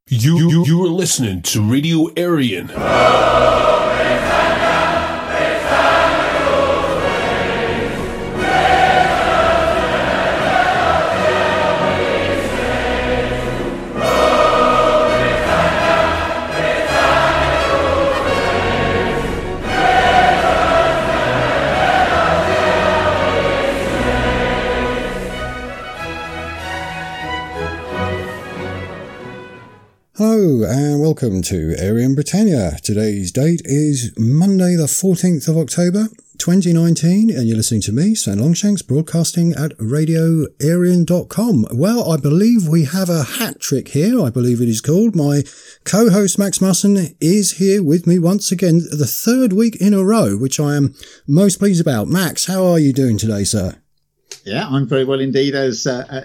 You are listening to Radio Aryan. Hello and welcome to Aryan Britannia. Today's date is Monday the 14th of October 2019 and you're listening to me, Stan Longshanks, broadcasting at RadioAryan.com. Well, I believe we have a hat trick here, I believe it is called. My co-host Max Musson is here with me once again, the third week in a row, which I am most pleased about. Max, how are you doing today, sir? Yeah, I'm very well indeed as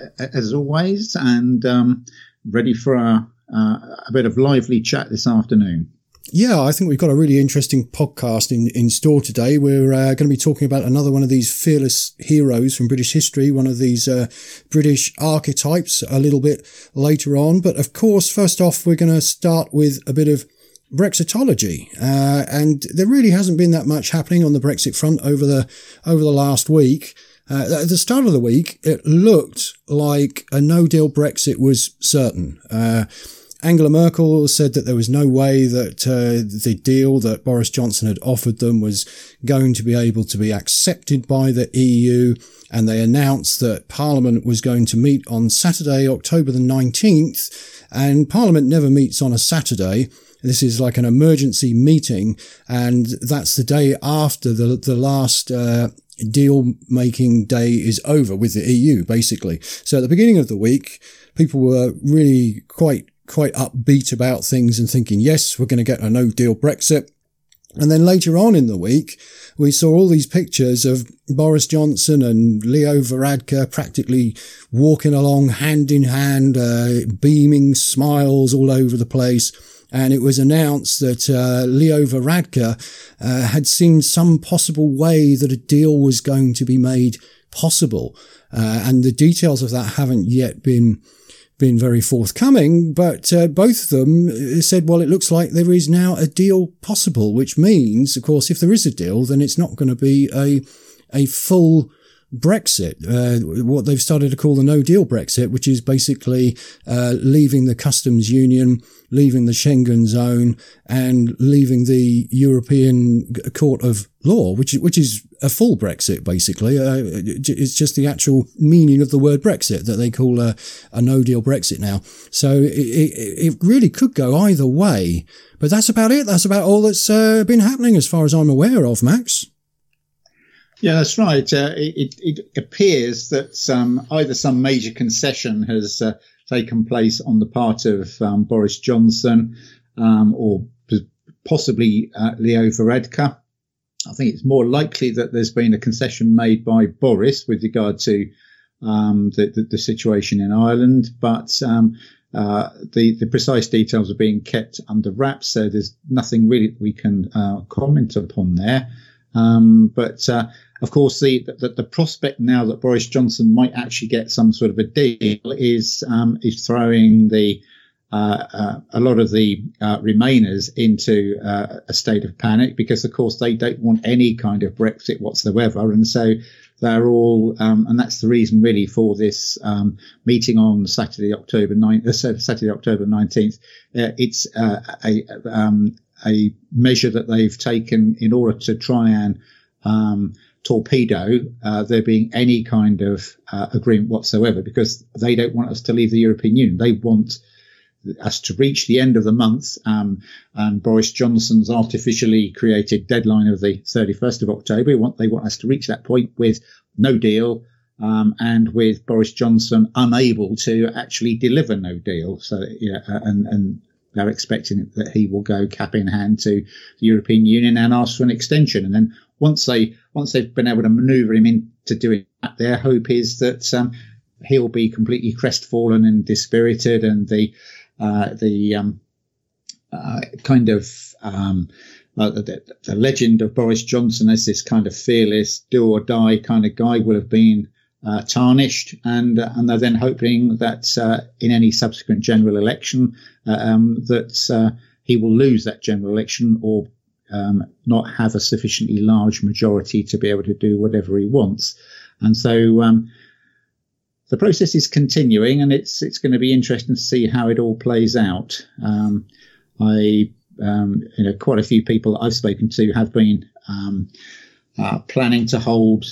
always, and ready for a bit of lively chat this afternoon. Yeah, I think we've got a really interesting podcast in store today. We're going to be talking about another one of these fearless heroes from British history, one of these British archetypes a little bit later on. But of course, first off, we're going to start with a bit of Brexitology. And there really hasn't been that much happening on the Brexit front over the last week. At the start of the week, it looked like a no-deal Brexit was certain. Angela Merkel said that there was no way that the deal that Boris Johnson had offered them was going to be able to be accepted by the EU, and they announced that Parliament was going to meet on Saturday, October the 19th, and Parliament never meets on a Saturday. This is like an emergency meeting, and that's the day after the last deal-making day is over with the EU, basically. So at the beginning of the week, people were really quite upbeat about things and thinking, yes, we're going to get a no-deal Brexit. And then later on in the week, we saw all these pictures of Boris Johnson and Leo Varadkar practically walking along hand in hand, beaming smiles all over the place. And it was announced that Leo Varadkar had seen some possible way that a deal was going to be made possible. And the details of that haven't yet been very forthcoming, but both of them said, well, it looks like there is now a deal possible, which means, of course, if there is a deal, then it's not going to be a full Brexit, what they've started to call the no-deal Brexit, which is basically leaving the customs union, leaving the Schengen zone, and leaving the European Court of Law, which is a full Brexit, basically. It's just the actual meaning of the word Brexit that they call a no-deal Brexit now. So it really could go either way. But that's about it. That's about all that's been happening as far as I'm aware of, Max. Yeah, that's right. It appears that either some major concession has taken place on the part of Boris Johnson or possibly Leo Varadkar. I think it's more likely that there's been a concession made by Boris with regard to the situation in Ireland, but the precise details are being kept under wraps, so there's nothing really that we can comment upon there. But of course, the prospect now that Boris Johnson might actually get some sort of a deal is throwing a lot of the Remainers into a state of panic, because of course they don't want any kind of Brexit whatsoever, and so they're all and that's the reason really for this meeting on Saturday, October 19th. It's a measure that they've taken in order to try and torpedo there being any kind of agreement whatsoever, because they don't want us to leave the European Union. They want us to reach the end of the month, and Boris Johnson's artificially created deadline of the 31st of October. They want us to reach that point with no deal, and with Boris Johnson unable to actually deliver no deal. So, yeah, and they're expecting that he will go cap in hand to the European Union and ask for an extension. And then once they've been able to manoeuvre him into doing that, their hope is that he'll be completely crestfallen and dispirited, and the legend of Boris Johnson as this kind of fearless, do or die kind of guy will have been tarnished, and they're then hoping that in any subsequent general election that he will lose that general election or not have a sufficiently large majority to be able to do whatever he wants. And so the process is continuing, and it's going to be interesting to see how it all plays out. Quite a few people that I've spoken to have been planning to hold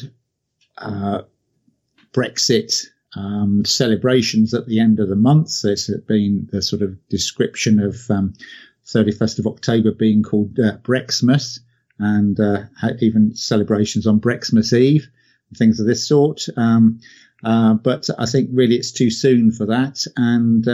Brexit celebrations at the end of the month. There's been the sort of description of 31st of October being called Brexmas, and even celebrations on Brexmas Eve, things of this sort. But I think really it's too soon for that, and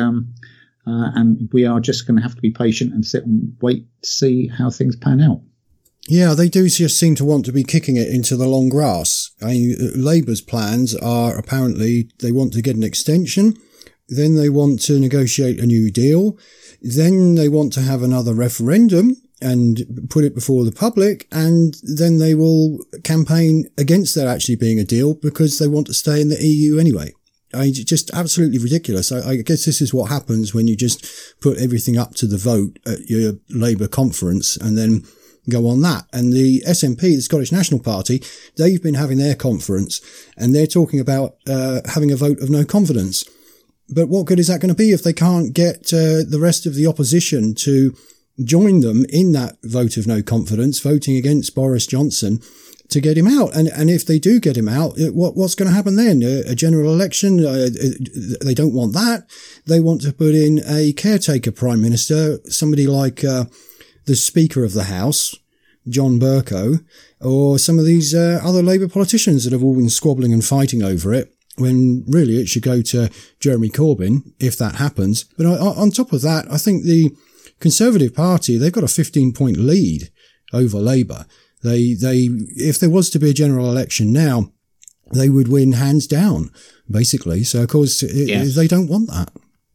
we are just going to have to be patient and sit and wait to see how things pan out. Yeah, they do just seem to want to be kicking it into the long grass. I mean, Labour's plans are apparently they want to get an extension, then they want to negotiate a new deal, then they want to have another referendum and put it before the public, and then they will campaign against there actually being a deal because they want to stay in the EU anyway. I mean, just absolutely ridiculous. I guess this is what happens when you just put everything up to the vote at your Labour conference and then go on that. And the SNP, the Scottish National Party, they've been having their conference and they're talking about having a vote of no confidence. But what good is that going to be if they can't get the rest of the opposition to join them in that vote of no confidence, voting against Boris Johnson to get him out? And if they do get him out, what's going to happen then? A general election? They don't want that. They want to put in a caretaker prime minister, somebody like the Speaker of the House, John Bercow, or some of these other Labour politicians that have all been squabbling and fighting over it, when really it should go to Jeremy Corbyn, if that happens. But on top of that, I think the Conservative Party, they've got a 15-point lead over Labour. They, if there was to be a general election now, they would win hands down, basically. So, of course, they don't want that.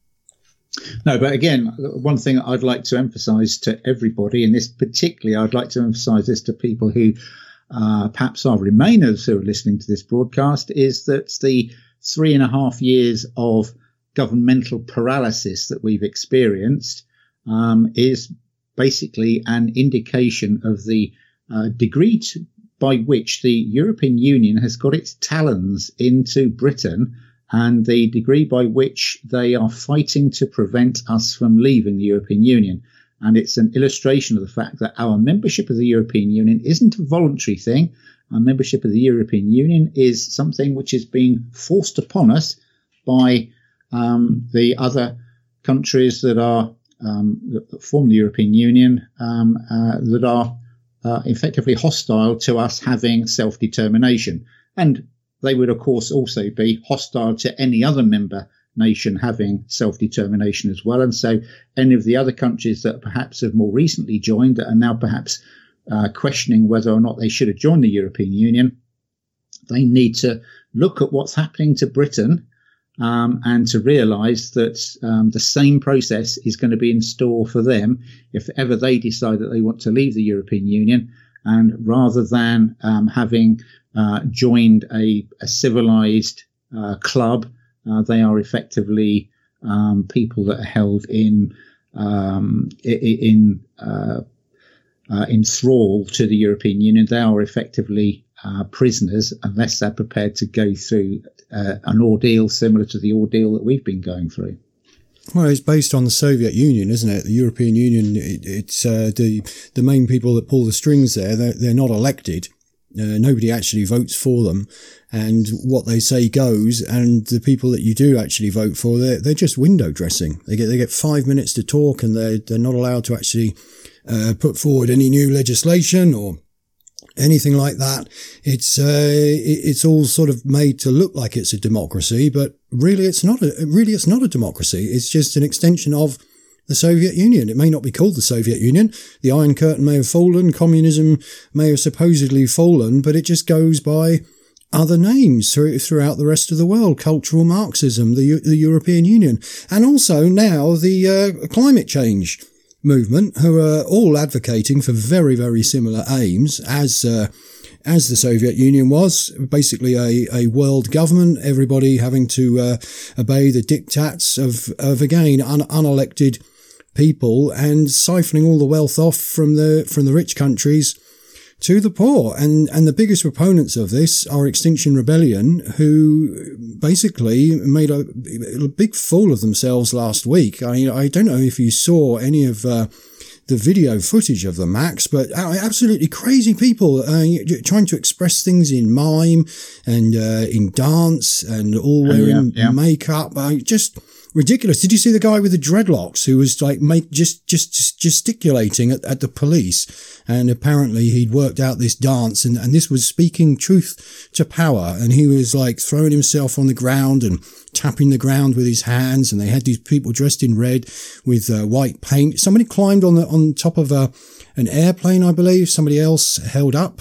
No, but again, one thing I'd like to emphasise to everybody, and this particularly I'd like to emphasise this to people who perhaps are Remainers who are listening to this broadcast, is that the 3.5 years of governmental paralysis that we've experienced is basically an indication of the degree by which the European Union has got its talons into Britain, and the degree by which they are fighting to prevent us from leaving the European Union. And it's an illustration of the fact that our membership of the European Union isn't a voluntary thing. Our membership of the European Union is something which is being forced upon us by the other countries that are that form the European Union, that are effectively hostile to us having self-determination. And they would, of course, also be hostile to any other member nation having self-determination as well. And so any of the other countries that perhaps have more recently joined that are now perhaps questioning whether or not they should have joined the European Union, they need to look at what's happening to Britain and to realise that the same process is going to be in store for them if ever they decide that they want to leave the European Union. And rather than having joined a civilised club, they are effectively people that are held in thrall to the European Union. They are effectively prisoners unless they're prepared to go through an ordeal similar to the ordeal that we've been going through. Well, it's based on the Soviet Union, isn't it? The European Union, it's the main people that pull the strings there. They're not elected. Nobody actually votes for them, and what they say goes. And the people that you do actually vote for, they're just window dressing. They get 5 minutes to talk, and they're not allowed to actually put forward any new legislation or anything like that. It's all sort of made to look like it's a democracy, but really it's not a democracy. It's just an extension of the Soviet Union. It may not be called the Soviet Union. The Iron Curtain may have fallen. Communism may have supposedly fallen, but it just goes by other names throughout the rest of the world. Cultural Marxism, the European Union, and also now the climate change movement, who are all advocating for very, very similar aims as as the Soviet Union was, basically a world government, everybody having to obey the diktats of again, unelected people, and siphoning all the wealth off from the rich countries to the poor. And the biggest proponents of this are Extinction Rebellion, who basically made a big fool of themselves last week. I don't know if you saw any of the video footage of the Max, but absolutely crazy people trying to express things in mime and in dance and all wearing makeup. Just ridiculous. Did you see the guy with the dreadlocks who was like just gesticulating at the police? And apparently he'd worked out this dance and this was speaking truth to power. And he was like throwing himself on the ground and tapping the ground with his hands. And they had these people dressed in red with white paint. Somebody climbed on top of an airplane, I believe. Somebody else held up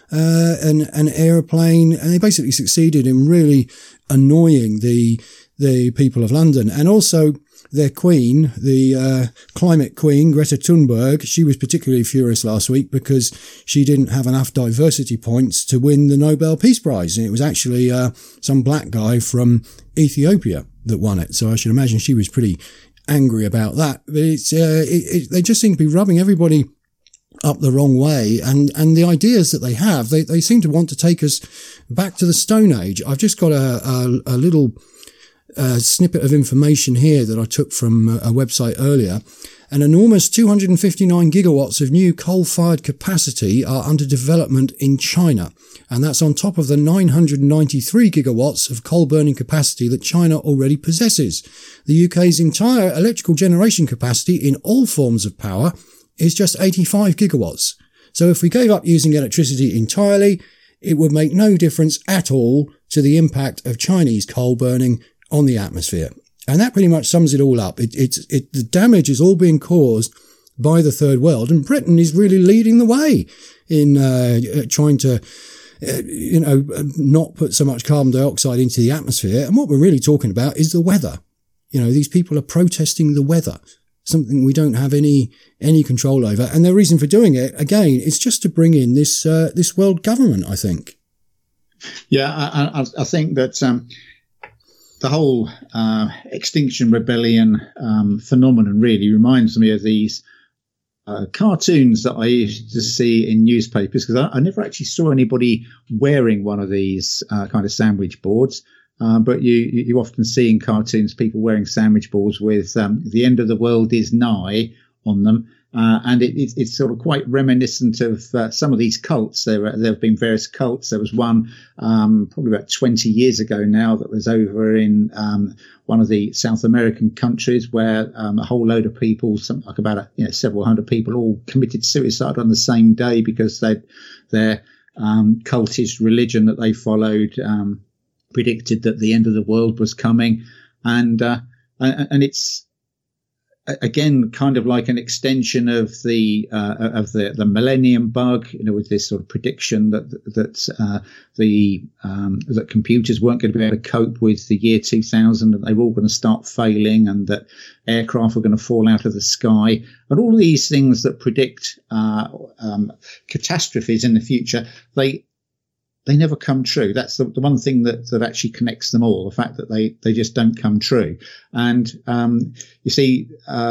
an airplane, and they basically succeeded in really annoying the people of London. And also their queen, the climate queen, Greta Thunberg, she was particularly furious last week because she didn't have enough diversity points to win the Nobel Peace Prize. And it was actually some black guy from Ethiopia that won it. So I should imagine she was pretty angry about that. But they just seem to be rubbing everybody up the wrong way, and the ideas that they have, they seem to want to take us back to the Stone Age. I've just got a little snippet of information here that I took from a website earlier. An enormous 259 gigawatts of new coal-fired capacity are under development in China, and that's on top of the 993 gigawatts of coal-burning capacity that China already possesses. The UK's entire electrical generation capacity in all forms of power is just 85 gigawatts. So if we gave up using electricity entirely, it would make no difference at all to the impact of Chinese coal burning on the atmosphere. And that pretty much sums it all up. The damage is all being caused by the third world, and Britain is really leading the way in trying to not put so much carbon dioxide into the atmosphere. And what we're really talking about is the weather. These people are protesting the weather, something we don't have any control over. And their reason for doing it, again, is just to bring in this world government, I think. Yeah, I think that the whole Extinction Rebellion phenomenon really reminds me of these cartoons that I used to see in newspapers, because I never actually saw anybody wearing one of these kind of sandwich boards. But you often see in cartoons people wearing sandwich boards with the end of the world is nigh on them. And it's sort of quite reminiscent of some of these cults. There have been various cults. There was one probably about 20 years ago now that was over in one of the South American countries, where a whole load of people, something like about several hundred people, all committed suicide on the same day because their cultist religion that they followed predicted that the end of the world was coming. And it's again kind of like an extension of the millennium bug, with this sort of prediction that computers weren't going to be able to cope with the year 2000, and they were all going to start failing, and that aircraft were going to fall out of the sky, and all these things that predict catastrophes in the future, they never come true. That's the one thing that actually connects them all, the fact that they just don't come true. And you see,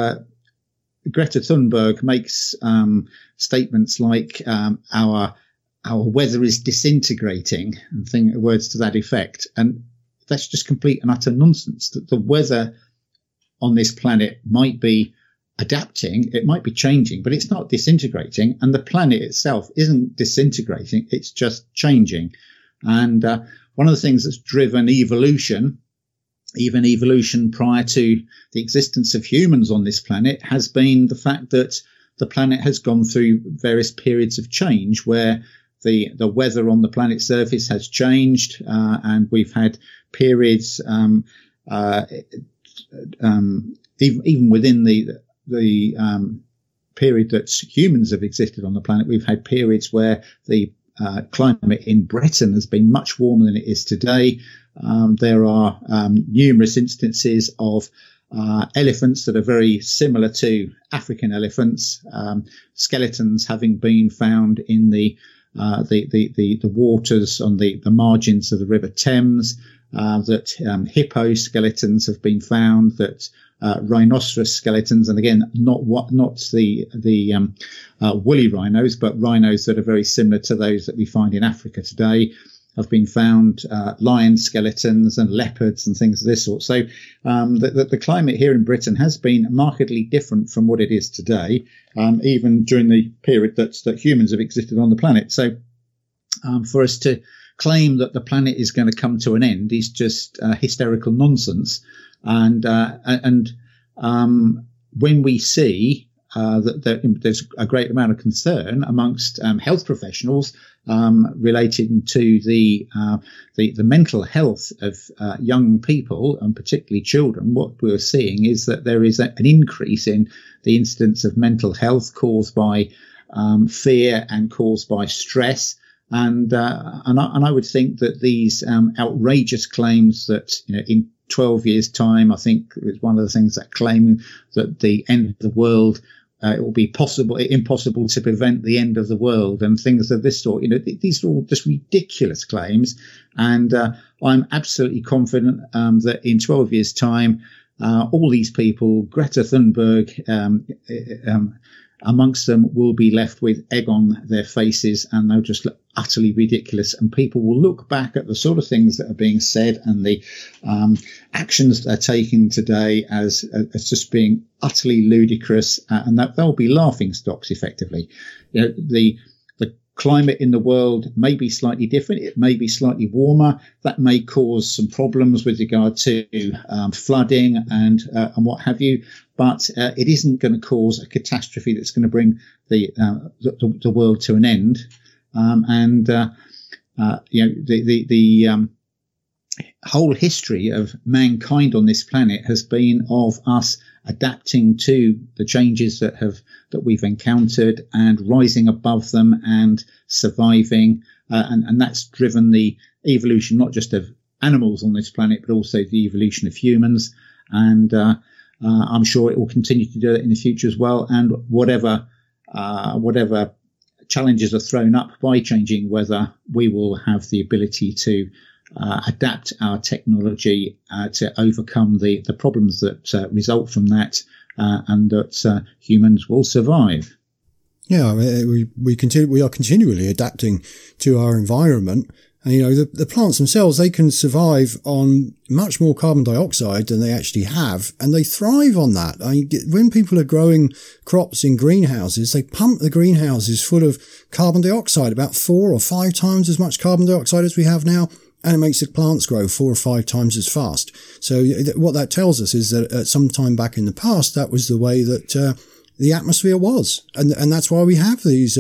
Greta Thunberg makes statements like our weather is disintegrating, and words to that effect. And that's just complete and utter nonsense. That the weather on this planet might be adapting, it might be changing, but it's not disintegrating, and the planet itself isn't disintegrating, it's just changing. And one of the things that's driven evolution, even evolution prior to the existence of humans on this planet, has been the fact that the planet has gone through various periods of change where the weather on the planet's surface has changed, and we've had periods even within the period that humans have existed on the planet, we've had periods where the climate in Britain has been much warmer than it is today. There are numerous instances of elephants that are very similar to African elephants, skeletons having been found in the the waters on the margins of the River Thames, that hippo skeletons have been found, that rhinoceros skeletons, and again, not the woolly rhinos, but rhinos that are very similar to those that we find in Africa today, have been found, lion skeletons and leopards and things of this sort. So the climate here in Britain has been markedly different from what it is today, even during the period that humans have existed on the planet. So for us to claim that the planet is going to come to an end is just hysterical nonsense. And when we see that there's a great amount of concern amongst health professionals relating to the mental health of young people, and particularly children, what we're seeing is that there is an increase in the incidence of mental health caused by fear and caused by stress. And I would think that these outrageous claims that, in 12 years' time, I think it's one of the things that claim that the end of the world, it will be impossible to prevent the end of the world and things of this sort. These are all just ridiculous claims. And I'm absolutely confident that in 12 years' time, all these people, Greta Thunberg, amongst them, will be left with egg on their faces, and they'll just look utterly ridiculous. And people will look back at the sort of things that are being said and the actions that are taken today as just being utterly ludicrous, and that they'll be laughing stocks effectively. The climate in the world may be slightly different. It may be slightly warmer. That may cause some problems with regard to flooding and what have you. But it isn't going to cause a catastrophe that's going to bring the world to an end. The whole history of mankind on this planet has been of us adapting to the changes that we've encountered and rising above them and surviving, and that's driven the evolution not just of animals on this planet but also the evolution of humans. And I'm sure it will continue to do that in the future as well. And whatever challenges are thrown up by changing weather, we will have the ability to adapt our technology to overcome the problems that result from that, and that humans will survive. Yeah, we are continually adapting to our environment. And, the plants themselves, they can survive on much more carbon dioxide than they actually have, and they thrive on that. When people are growing crops in greenhouses, they pump the greenhouses full of carbon dioxide, about 4 or 5 times as much carbon dioxide as we have now, and it makes the plants grow 4 or 5 times as fast. So what that tells us is that at some time back in the past, that was the way that the atmosphere was, and that's why we have these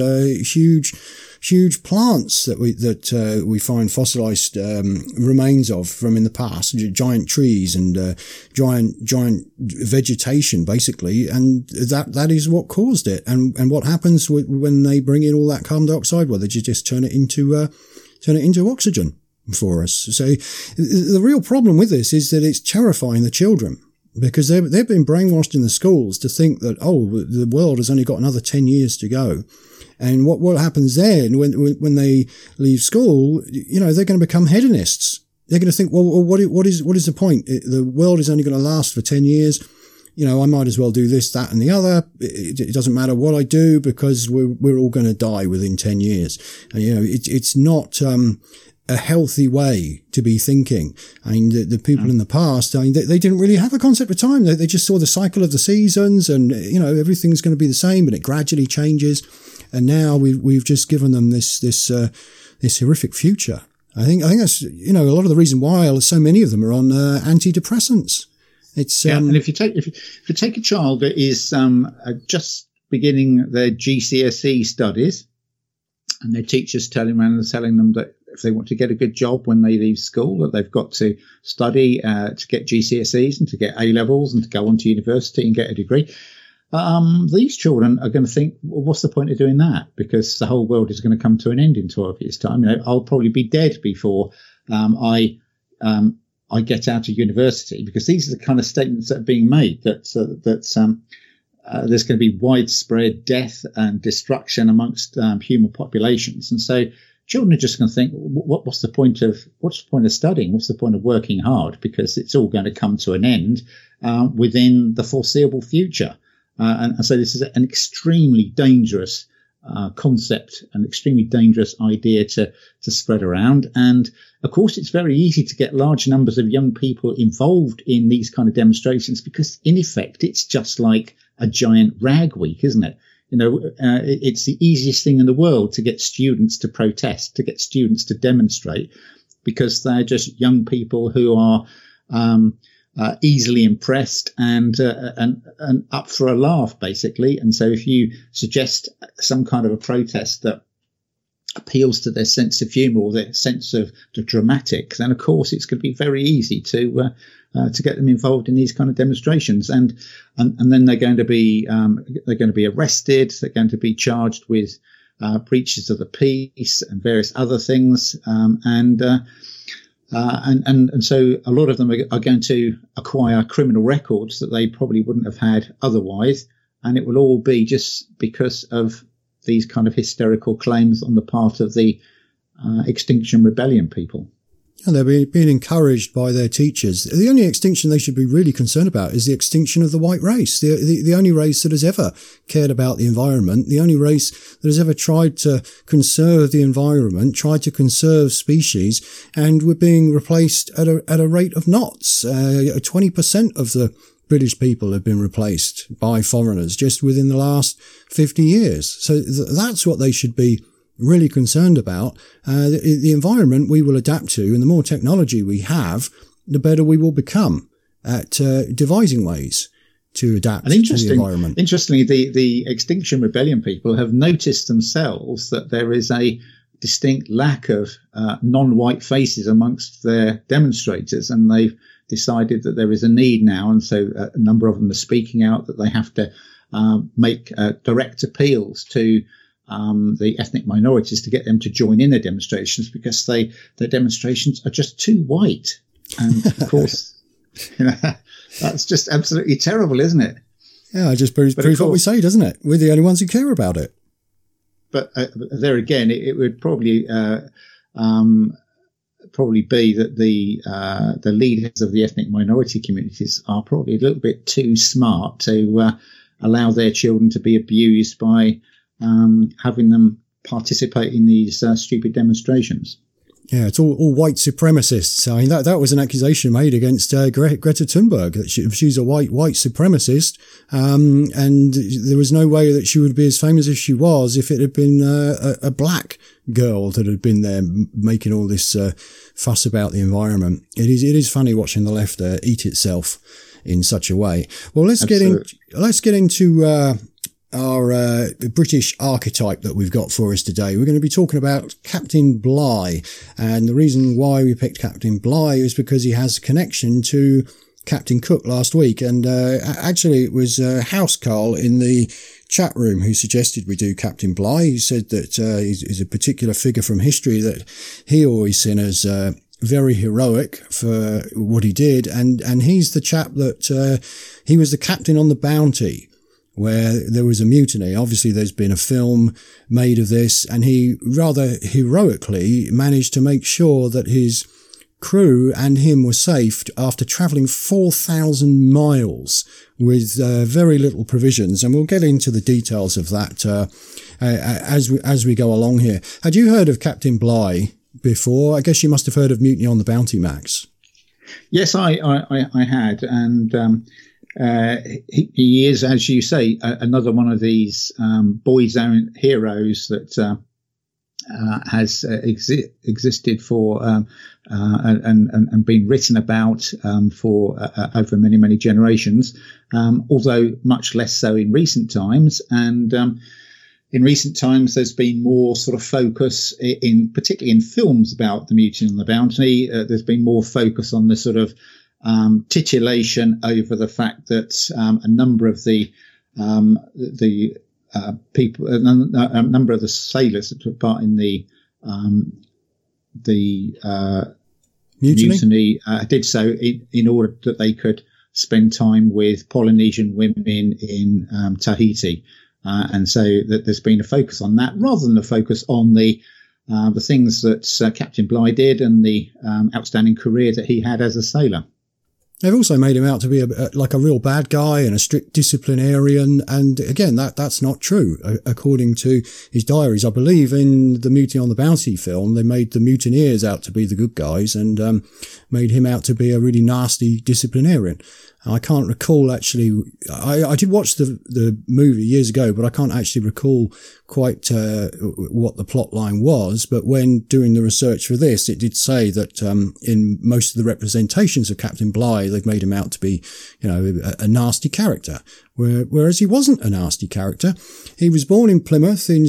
huge plants that we find fossilized remains of from in the past, giant trees and giant vegetation, basically, and that is what caused it. And what happens when they bring in all that carbon dioxide? Well, they just turn it into oxygen for us. So the real problem with this is that it's terrifying the children, because they've been brainwashed in the schools to think that, the world has only got another 10 years to go. And what happens then when they leave school, they're going to become hedonists. They're going to think, well, what is the point? The world is only going to last for 10 years. I might as well do this, that, and the other. It doesn't matter what I do, because we're all going to die within 10 years. And, it's not a healthy way to be thinking. The people in the past, they didn't really have a concept of time. They just saw the cycle of the seasons, and, everything's going to be the same, and it gradually changes. And now we've just given them this horrific future. I think that's, a lot of the reason why so many of them are on antidepressants. It's, and if you take a child that is, just beginning their GCSE studies, and their teachers telling them that if they want to get a good job when they leave school, that they've got to study to get GCSEs and to get A-levels and to go on to university and get a degree. These children are going to think, well, what's the point of doing that? Because the whole world is going to come to an end in 12 years' time. I'll probably be dead before I get out of university, because these are the kind of statements that are being made, that there's going to be widespread death and destruction amongst human populations. And so children are just going to think, what's the point of studying? What's the point of working hard? Because it's all going to come to an end within the foreseeable future. And so this is an extremely dangerous concept, an extremely dangerous idea to spread around. And of course, it's very easy to get large numbers of young people involved in these kind of demonstrations because, in effect, it's just like a giant rag week, isn't it? It's the easiest thing in the world to get students to protest, to get students to demonstrate, because they're just young people who are easily impressed and up for a laugh, basically. And so if you suggest some kind of a protest that appeals to their sense of humour or their sense of the dramatic, then of course it's going to be very easy to get them involved in these kind of demonstrations, and then they're going to be arrested. They're going to be charged with breaches of the peace and various other things, and so a lot of them are going to acquire criminal records that they probably wouldn't have had otherwise, and it will all be just because of these kind of hysterical claims on the part of the Extinction Rebellion people. And they're being encouraged by their teachers. The only extinction they should be really concerned about is the extinction of the white race, the only race that has ever cared about the environment, the only race that has ever tried to conserve the environment, tried to conserve species, and we're being replaced at a rate of knots. 20% of the British people have been replaced by foreigners just within the last 50 years. So that's what they should be really concerned about. The environment we will adapt to, and the more technology we have, the better we will become at devising ways to adapt to the environment. Interestingly, the Extinction Rebellion people have noticed themselves that there is a distinct lack of non-white faces amongst their demonstrators, and they've decided that there is a need now, and so a number of them are speaking out that they have to make direct appeals to the ethnic minorities to get them to join in their demonstrations, because their demonstrations are just too white. And of course, that's just absolutely terrible, isn't it? Yeah, it just proves what we say, doesn't it? We're the only ones who care about it. But there again, it would probably be that the leaders of the ethnic minority communities are probably a little bit too smart to allow their children to be abused by having them participate in these stupid demonstrations. Yeah, it's all white supremacists. I mean, that was an accusation made against Greta Thunberg, that she's a white supremacist, and there was no way that she would be as famous as she was if it had been a black girl that had been there making all this fuss about the environment. It is funny watching the left eat itself in such a way. Well, let's get into our British archetype that we've got for us today. We're going to be talking about Captain Bligh, and the reason why we picked Captain Bligh is because he has a connection to Captain Cook last week, and actually it was Housecarl in the chat room who suggested we do Captain Bligh. He said that he's a particular figure from history that he always seen as very heroic for what he did, and he's the chap that he was the captain on the Bounty, where there was a mutiny. Obviously, there's been a film made of this, and he rather heroically managed to make sure that his crew and him were safe after travelling 4,000 miles with very little provisions. And we'll get into the details of that as we go along here. Had you heard of Captain Bligh before? I guess you must have heard of Mutiny on the Bounty, Max. Yes, I had, and he is, as you say, another one of these boys' own heroes that has existed for and been written about for over many generations, although much less so in recent times. And in recent times, there's been more sort of focus particularly in films about the Mutiny on the Bounty. There's been more focus on the sort of titillation over the fact that a number of the people, a number of the sailors that took part in the mutiny did so in order that they could spend time with Polynesian women in Tahiti. And so that there's been a focus on that rather than a focus on the things that Captain Bligh did and the outstanding career that he had as a sailor. They've also made him out to be like a real bad guy and a strict disciplinarian. And again, that's not true. According to his diaries, I believe in the Mutiny on the Bounty film, they made the mutineers out to be the good guys and made him out to be a really nasty disciplinarian. I can't recall actually. I did watch the movie years ago, but I can't actually recall quite what the plot line was. But when doing the research for this, it did say that in most of the representations of Captain Bligh, they've made him out to be, a nasty character. Whereas he wasn't a nasty character. He was born in Plymouth in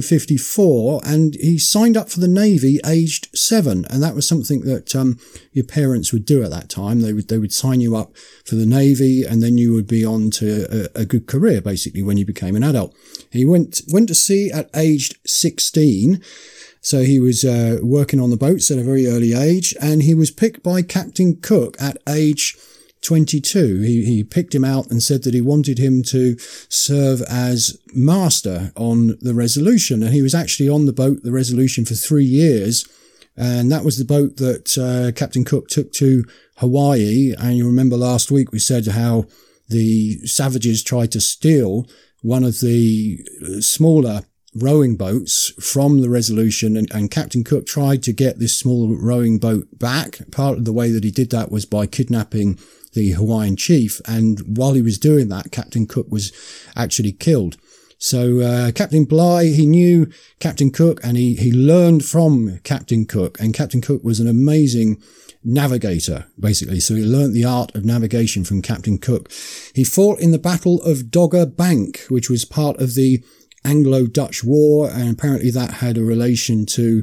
1754 and he signed up for the Navy aged 7. And that was something that your parents would do at that time. They would sign you up for the Navy and then you would be on to a good career, basically, when you became an adult. He went to sea at aged 16. So he was working on the boats at a very early age and he was picked by Captain Cook at age 22. He picked him out and said that he wanted him to serve as master on the Resolution. And he was actually on the boat, the Resolution, for 3 years. And that was the boat that Captain Cook took to Hawaii. And you remember last week we said how the savages tried to steal one of the smaller rowing boats from the Resolution, and Captain Cook tried to get this small rowing boat back. Part of the way that he did that was by kidnapping the Hawaiian chief, and while he was doing that, Captain Cook was actually killed. So Captain Bligh, he knew Captain Cook and he learned from Captain Cook, and Captain Cook was an amazing navigator, basically. So he learnt the art of navigation from Captain Cook. He fought in the Battle of Dogger Bank, which was part of the Anglo-Dutch War, and apparently that had a relation to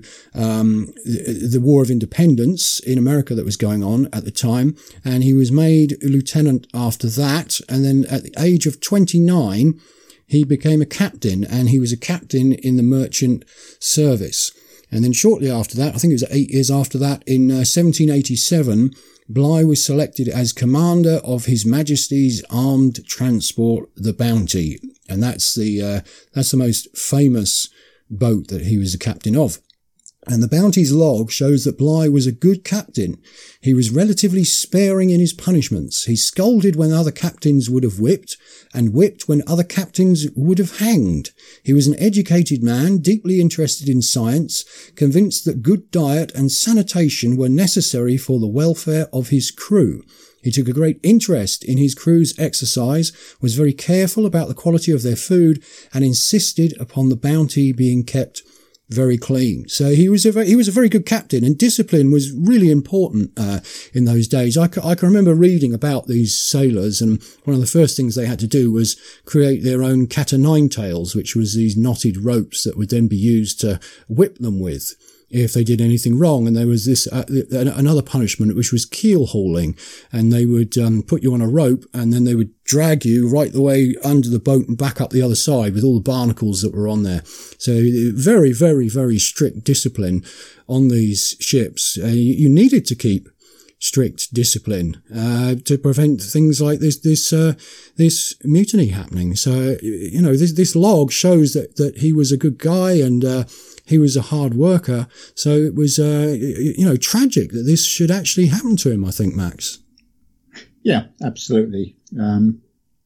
the War of Independence in America that was going on at the time. And he was made lieutenant after that. And then at the age of 29, he became a captain, and he was a captain in the merchant service. And then shortly after that, I think it was 8 years after that, in 1787, Bligh was selected as commander of His Majesty's Armed Transport, the Bounty. And that's the most famous boat that he was a captain of. And the Bounty's log shows that Bligh was a good captain. He was relatively sparing in his punishments. He scolded when other captains would have whipped, and whipped when other captains would have hanged. He was an educated man, deeply interested in science, convinced that good diet and sanitation were necessary for the welfare of his crew. He took a great interest in his crew's exercise, was very careful about the quality of their food, and insisted upon the Bounty being kept very clean. So he was a very good captain, and discipline was really important in those days. I can remember reading about these sailors, and one of the first things they had to do was create their own cat o' nine tails, which was these knotted ropes that would then be used to whip them with if they did anything wrong. And there was this another punishment, which was keel hauling, and they would put you on a rope and then they would drag you right the way under the boat and back up the other side with all the barnacles that were on there. So very, very, very strict discipline on these ships. You needed to keep strict discipline to prevent things like this mutiny happening. So this log shows that he was a good guy, and he was a hard worker. So it was tragic that this should actually happen to him, I think, Max. Yeah, absolutely. And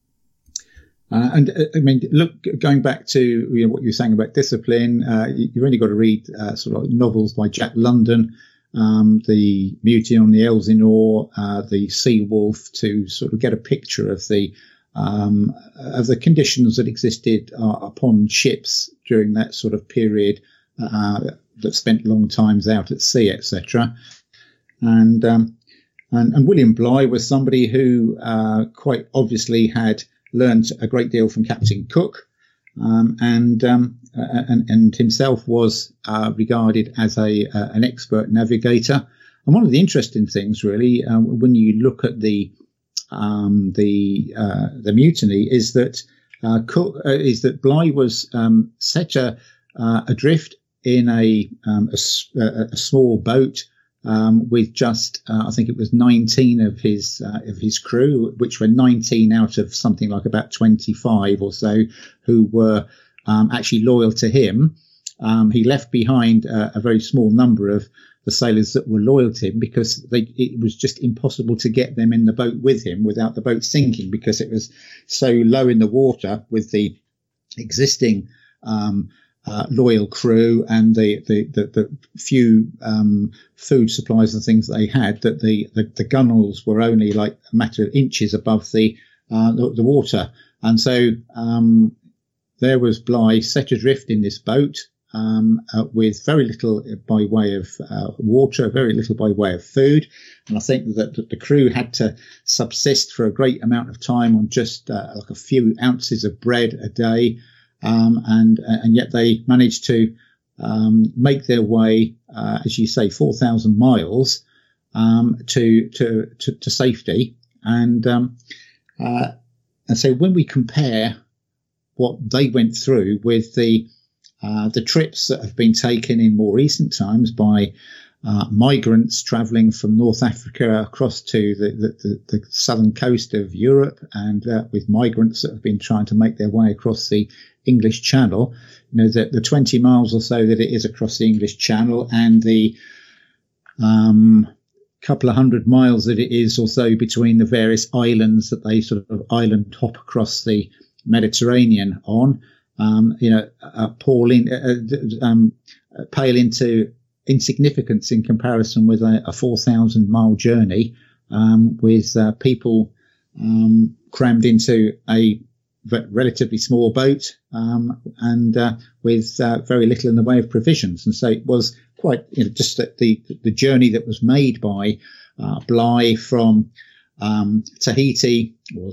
I mean, look, going back to what you were saying about discipline, you've only got to read sort of novels by Jack London, the Mutiny on the Elsinore, the Sea Wolf, to sort of get a picture of the conditions that existed upon ships during that sort of period that spent long times out at sea, etc. And William Bligh was somebody who quite obviously had learned a great deal from Captain Cook, and himself was regarded as an expert navigator. And one of the interesting things, really, when you look at the mutiny, is that Bligh was set adrift in a small boat with just, I think it was 19 of his crew, which were 19 out of something like about 25 or so who were actually loyal to him. He left behind a very small number of the sailors that were loyal to him because it was just impossible to get them in the boat with him without the boat sinking, because it was so low in the water with the existing loyal crew and the few food supplies and things they had, that the gunwales were only like a matter of inches above the water. And so there was Bligh set adrift in this boat, with very little by way of water, very little by way of food. And I think that the crew had to subsist for a great amount of time on just like a few ounces of bread a day. And yet they managed to make their way, as you say, 4,000 miles to safety. And so when we compare what they went through with the trips that have been taken in more recent times by migrants travelling from North Africa across to the southern coast of Europe, and with migrants that have been trying to make their way across the English Channel, the 20 miles or so that it is across the English Channel, and the couple of 100 miles that it is or so between the various islands that they sort of island hop across the Mediterranean on, pale into insignificance in comparison with a 4,000 mile journey, with people crammed into a relatively small boat, and with very little in the way of provisions. And so it was quite, just that the journey that was made by Bligh from Tahiti, or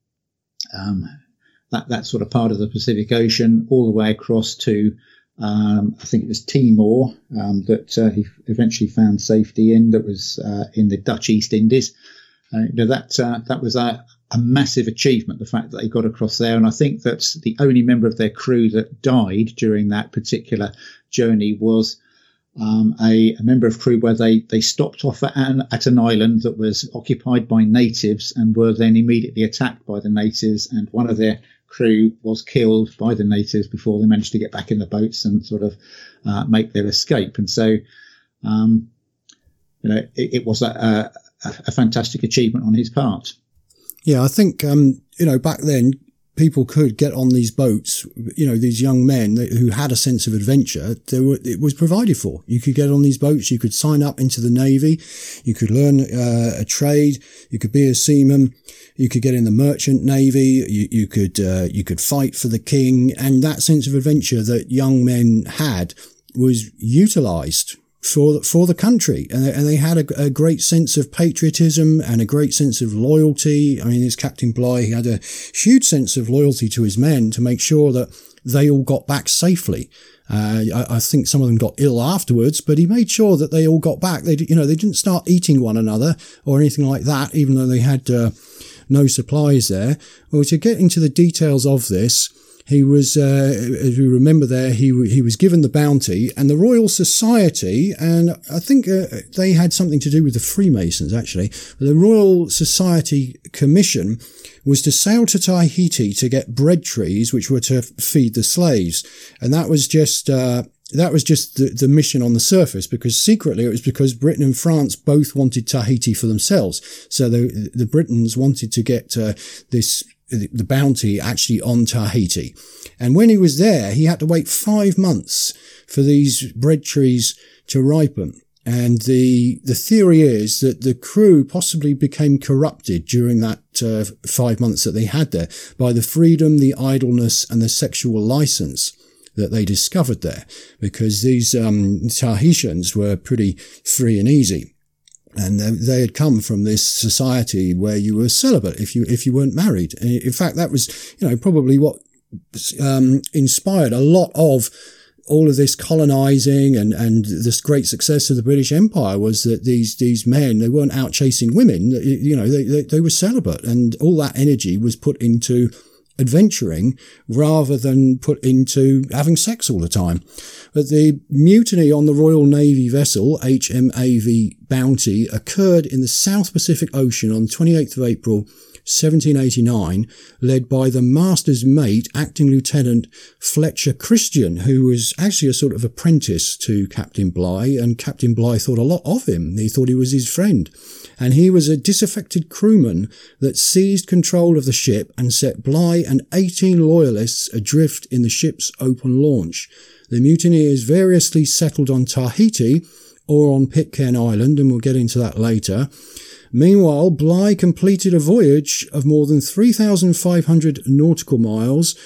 that sort of part of the Pacific Ocean, all the way across to I think it was Timor, that he eventually found safety in, that was in the Dutch East Indies. That was a massive achievement, the fact that they got across there. And I think that the only member of their crew that died during that particular journey was a member of crew where they stopped off at an island that was occupied by natives and were then immediately attacked by the natives, and one of their crew was killed by the natives before they managed to get back in the boats and sort of make their escape. And so it was a fantastic achievement on his part. Yeah, I think back then people could get on these boats, these young men who had a sense of adventure. It was provided for. You could get on these boats, you could sign up into the Navy, you could learn a trade, you could be a seaman, you could get in the merchant navy, you could fight for the king, and that sense of adventure that young men had was utilized for the country, and they had a great sense of patriotism and a great sense of loyalty. I mean, as Captain Bligh, he had a huge sense of loyalty to his men to make sure that they all got back safely. I think some of them got ill afterwards, but he made sure that they all got back. They didn't start eating one another or anything like that, even though they had no supplies there. Well, to get into the details of this, he was, as we remember there, he was given the bounty, and the Royal Society, and I think they had something to do with the Freemasons, actually. The Royal Society Commission was to sail to Tahiti to get bread trees, which were to feed the slaves. And that was just the mission on the surface, because secretly it was because Britain and France both wanted Tahiti for themselves. So the Britons wanted to get the bounty actually on Tahiti. And when he was there, he had to wait 5 months for these bread trees to ripen. And the theory is that the crew possibly became corrupted during that 5 months that they had there by the freedom, the idleness, and the sexual license that they discovered there, because these Tahitians were pretty free and easy. And they had come from this society where you were celibate if you weren't married. And in fact, that was, probably what inspired a lot of all of this colonizing and this great success of the British Empire, was that these men, they weren't out chasing women. They were celibate, and all that energy was put into adventuring rather than put into having sex all the time. But the mutiny on the Royal Navy vessel HMAV Bounty occurred in the South Pacific Ocean on 28th of April 1789, led by the master's mate, Acting Lieutenant Fletcher Christian, who was actually a sort of apprentice to Captain Bligh, and Captain Bligh thought a lot of him. He thought he was his friend. And he was a disaffected crewman that seized control of the ship and set Bligh and 18 loyalists adrift in the ship's open launch. The mutineers variously settled on Tahiti or on Pitcairn Island, and we'll get into that later. Meanwhile, Bligh completed a voyage of more than 3,500 nautical miles,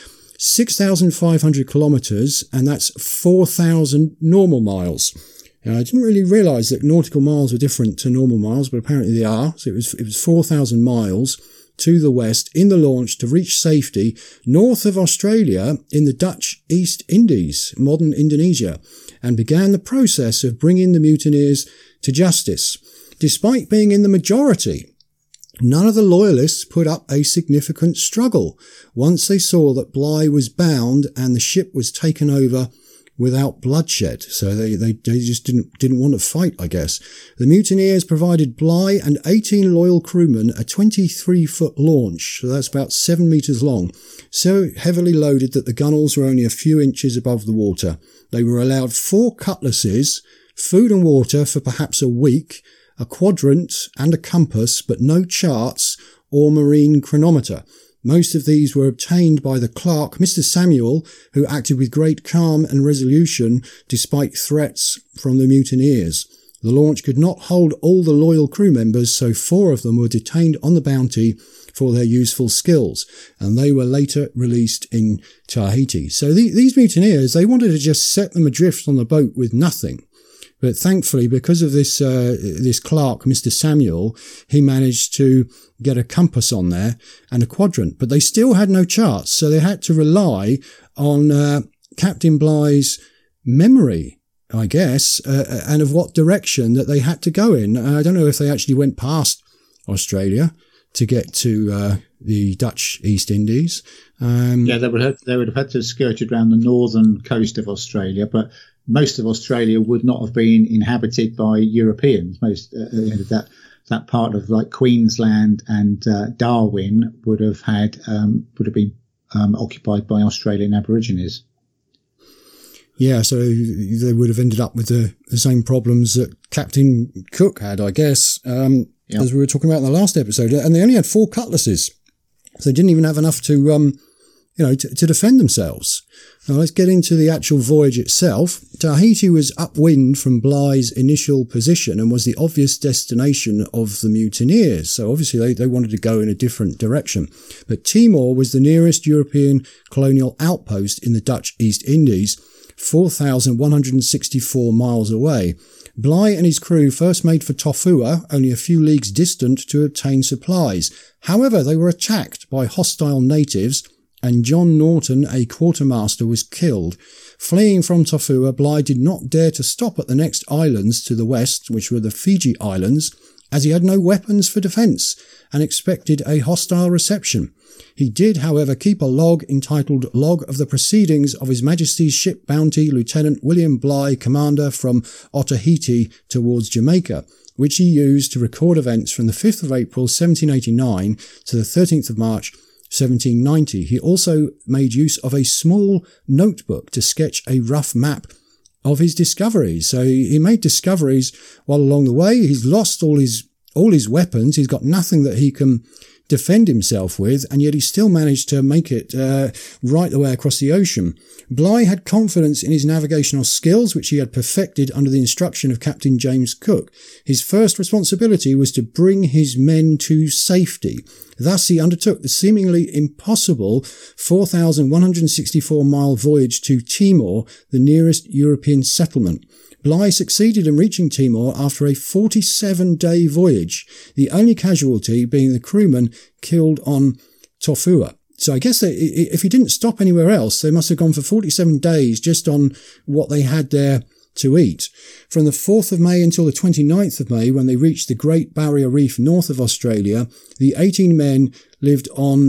6,500 kilometres, and that's 4,000 normal miles. Now, I didn't really realise that nautical miles were different to normal miles, but apparently they are. So it was 4,000 miles to the west in the launch to reach safety north of Australia in the Dutch East Indies, modern Indonesia, and began the process of bringing the mutineers to justice. Despite being in the majority, none of the loyalists put up a significant struggle once they saw that Bligh was bound and the ship was taken over without bloodshed. So they just didn't want to fight, I guess. The mutineers provided Bligh and 18 loyal crewmen a 23-foot launch, so that's about 7 metres long, so heavily loaded that the gunwales were only a few inches above the water. They were allowed 4 cutlasses, food and water for perhaps a week, a quadrant and a compass, but no charts or marine chronometer. Most of these were obtained by the clerk, Mr. Samuel, who acted with great calm and resolution despite threats from the mutineers. The launch could not hold all the loyal crew members, so 4 of them were detained on the Bounty for their useful skills, and they were later released in Tahiti. So these mutineers, they wanted to just set them adrift on the boat with nothing. But thankfully, because of this clerk, Mr. Samuel, he managed to get a compass on there and a quadrant. But they still had no charts, so they had to rely on Captain Bligh's memory, I guess, and of what direction that they had to go in. I don't know if they actually went past Australia to get to the Dutch East Indies. They would have had to have skirted around the northern coast of Australia, but most of Australia would not have been inhabited by Europeans. Most that part of like Queensland and Darwin would have been occupied by Australian Aborigines. Yeah, so they would have ended up with the same problems that Captain Cook had, I guess, as we were talking about in the last episode. And they only had 4 cutlasses, so they didn't even have enough to defend themselves. Now let's get into the actual voyage itself. Tahiti was upwind from Bligh's initial position and was the obvious destination of the mutineers. So obviously they wanted to go in a different direction. But Timor was the nearest European colonial outpost in the Dutch East Indies, 4,164 miles away. Bligh and his crew first made for Tofua, only a few leagues distant, to obtain supplies. However, they were attacked by hostile natives, and John Norton, a quartermaster, was killed. Fleeing from Tofua, Bligh did not dare to stop at the next islands to the west, which were the Fiji Islands, as he had no weapons for defence and expected a hostile reception. He did, however, keep a log entitled Log of the Proceedings of His Majesty's Ship Bounty, Lieutenant William Bligh, Commander, from Otaheite towards Jamaica, which he used to record events from the 5th of April 1789 to the 13th of March 1790. He also made use of a small notebook to sketch a rough map of his discoveries. So he made discoveries while along the way. He's lost all his weapons. He's got nothing that he can defend himself with, and yet he still managed to make it right the way across the ocean. Bligh had confidence in his navigational skills, which he had perfected under the instruction of Captain James Cook. His first responsibility was to bring his men to safety. Thus, he undertook the seemingly impossible 4,164-mile voyage to Timor, the nearest European settlement. Bligh succeeded in reaching Timor after a 47-day voyage, the only casualty being the crewman killed on Tofua. So I guess if he didn't stop anywhere else, they must have gone for 47 days just on what they had there to eat. From the 4th of May until the 29th of May, when they reached the Great Barrier Reef north of Australia, the 18 men lived on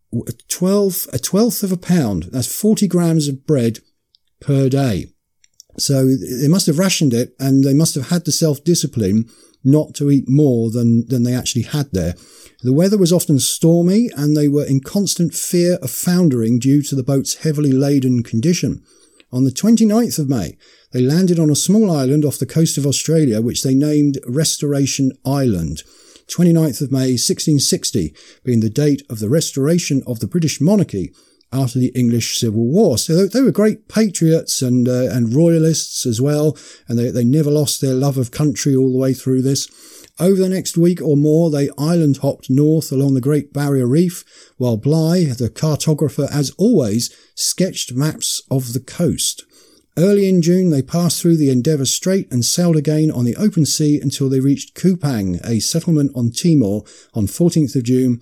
a twelfth of a pound. That's 40 grams of bread per day. So they must have rationed it, and they must have had the self-discipline not to eat more than they actually had there. The weather was often stormy, and they were in constant fear of foundering due to the boat's heavily laden condition. On the 29th of May, they landed on a small island off the coast of Australia, which they named Restoration Island. 29th of May 1660 being the date of the restoration of the British monarchy after the English Civil War. So they were great patriots and royalists as well, and they never lost their love of country all the way through this. Over the next week or more, they island hopped north along the Great Barrier Reef, while Bligh, the cartographer, as always, sketched maps of the coast. Early in June, they passed through the Endeavour Strait and sailed again on the open sea until they reached Kupang, a settlement on Timor, on 14th of June,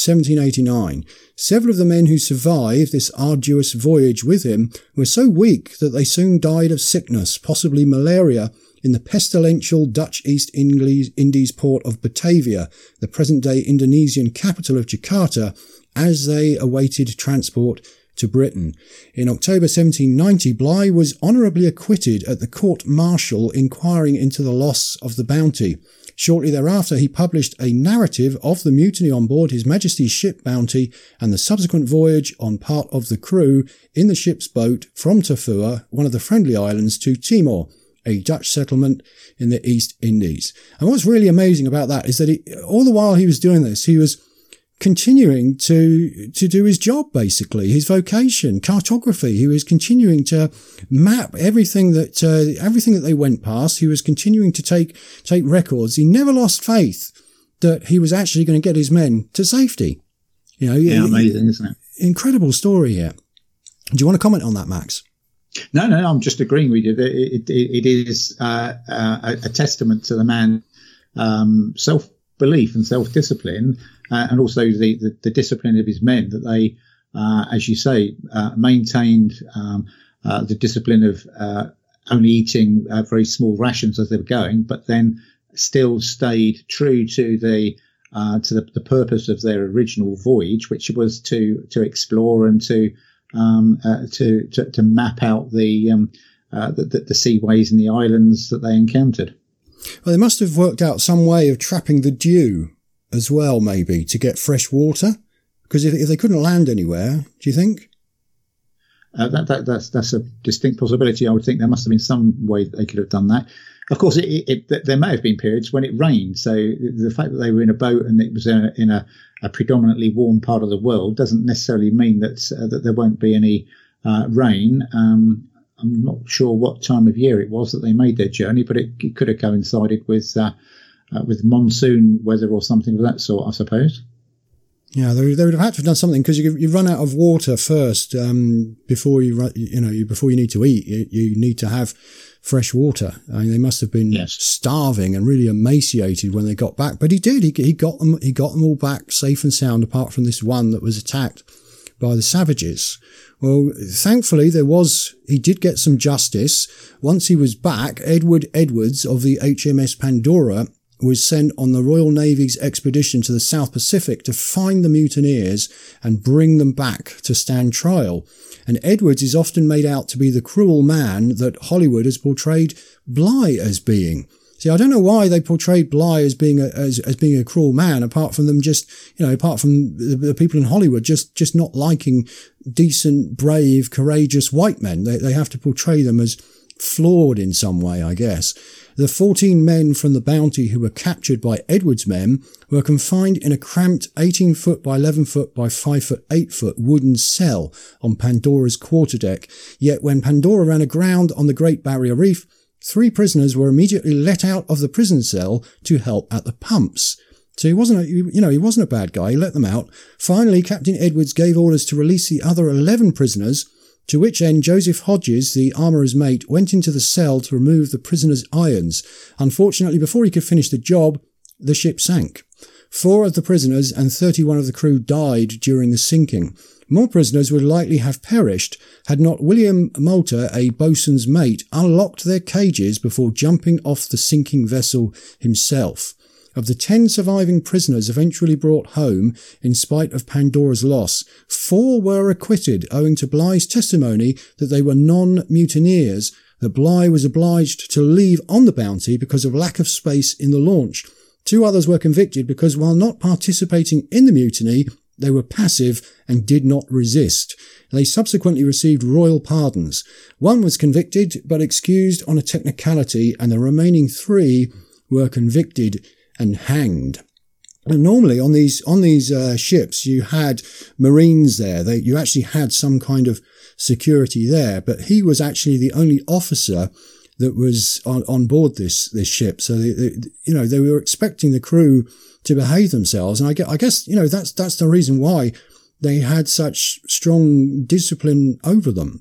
1789. Several of the men who survived this arduous voyage with him were so weak that they soon died of sickness, possibly malaria, in the pestilential Dutch East Indies port of Batavia, the present-day Indonesian capital of Jakarta, as they awaited transport to Britain. In October 1790, Bligh was honourably acquitted at the court-martial inquiring into the loss of the Bounty. Shortly thereafter, he published a narrative of the mutiny on board His Majesty's ship Bounty and the subsequent voyage on part of the crew in the ship's boat from Tafua, one of the Friendly Islands, to Timor, a Dutch settlement in the East Indies. And what's really amazing about that is that all the while he was doing this, he was continuing to do his job, basically, his vocation, cartography. He was continuing to map everything that they went past. He was continuing to take records. He never lost faith that he was actually going to get his men to safety. You know, yeah, amazing, isn't it? Incredible story here. Do you want to comment on that, Max? No, I'm just agreeing with you. It is a testament to the man's self-belief and self-discipline, and also the discipline of his men, that they, as you say, maintained the discipline of only eating very small rations as they were going, but then still stayed true to the purpose of their original voyage, which was to explore and to map out the seaways and the islands that they encountered. Well, they must have worked out some way of trapping the dew as well, maybe, to get fresh water. Because if they couldn't land anywhere, do you think? That's a distinct possibility. I would think there must have been some way that they could have done that. Of course, there may have been periods when it rained. So the fact that they were in a boat and it was in a predominantly warm part of the world doesn't necessarily mean that there won't be any rain. I'm not sure what time of year it was that they made their journey, but it could have coincided with monsoon weather or something of that sort, I suppose. Yeah, they would have had to have done something, because you run out of water first before you need to eat. You need to have fresh water. I mean, they must have been starving and really emaciated when they got back. But he did. He got them. He got them all back safe and sound, apart from this one that was attacked by the savages. Well, thankfully he did get some justice. Once he was back, Edward Edwards of the HMS Pandora was sent on the Royal Navy's expedition to the South Pacific to find the mutineers and bring them back to stand trial. And Edwards is often made out to be the cruel man that Hollywood has portrayed Bligh as being. See, I don't know why they portrayed Bligh as being a cruel man, apart from the people in Hollywood just not liking decent, brave, courageous white men. They have to portray them as flawed in some way, I guess. The 14 men from the Bounty who were captured by Edwards' men were confined in a cramped 18-foot by 11-foot by 5-foot 8-foot wooden cell on Pandora's quarterdeck. Yet when Pandora ran aground on the Great Barrier Reef, 3 prisoners were immediately let out of the prison cell to help at the pumps. So he wasn't a bad guy. He let them out. Finally, Captain Edwards gave orders to release the other 11 prisoners, to which end Joseph Hodges, the armourer's mate, went into the cell to remove the prisoners' irons. Unfortunately, before he could finish the job, the ship sank. 4 of the prisoners and 31 of the crew died during the sinking. More prisoners would likely have perished had not William Moulter, a boatswain's mate, unlocked their cages before jumping off the sinking vessel himself. Of the 10 surviving prisoners eventually brought home in spite of Pandora's loss, 4 were acquitted owing to Bligh's testimony that they were non-mutineers, that Bligh was obliged to leave on the Bounty because of lack of space in the launch. 2 others were convicted because while not participating in the mutiny, they were passive and did not resist. They subsequently received royal pardons. 1 was convicted but excused on a technicality, and the remaining 3 were convicted and hanged. And normally on these ships, you had Marines there. You actually had some kind of security there, but he was actually the only officer that was on board this ship. So they were expecting the crew to behave themselves, and I guess that's the reason why they had such strong discipline over them.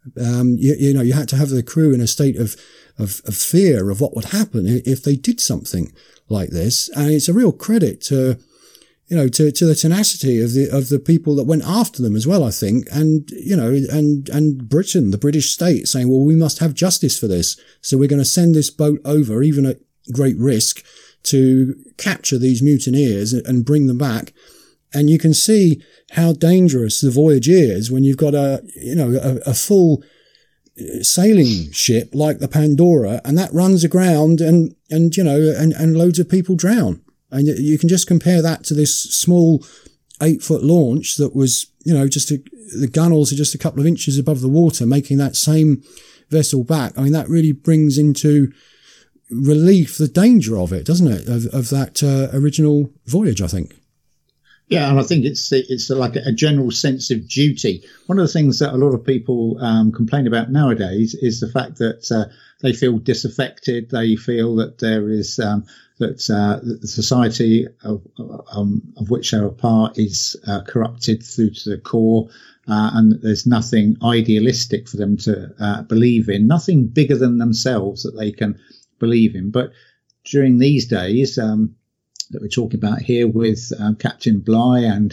You had to have the crew in a state of fear of what would happen if they did something like this. And it's a real credit to the tenacity of the people that went after them as well, I think. And Britain, the British state, saying, well, we must have justice for this. So we're going to send this boat over, even at great risk, to capture these mutineers and bring them back. And you can see how dangerous the voyage is when you've got a full sailing ship like the Pandora, and that runs aground and loads of people drown. And you can just compare that to this small 8-foot launch that was, the gunnels are just a couple of inches above the water, making that same vessel back. I mean, that really brings into relief the danger of it, doesn't it? Of that original voyage, I think. Yeah, and I think it's like a general sense of duty. One of the things that a lot of people complain about nowadays is the fact that they feel disaffected. They feel that there is that the society of which they're a part is corrupted through to the core, and there's nothing idealistic for them to believe in, nothing bigger than themselves that they can believe in. But during these days, that we're talking about here with Captain Bligh and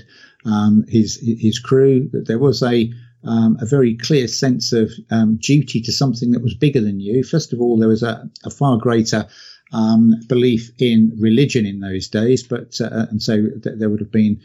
his crew, that there was a very clear sense of duty to something that was bigger than you. First of all, there was a far greater belief in religion in those days, but and so there would have been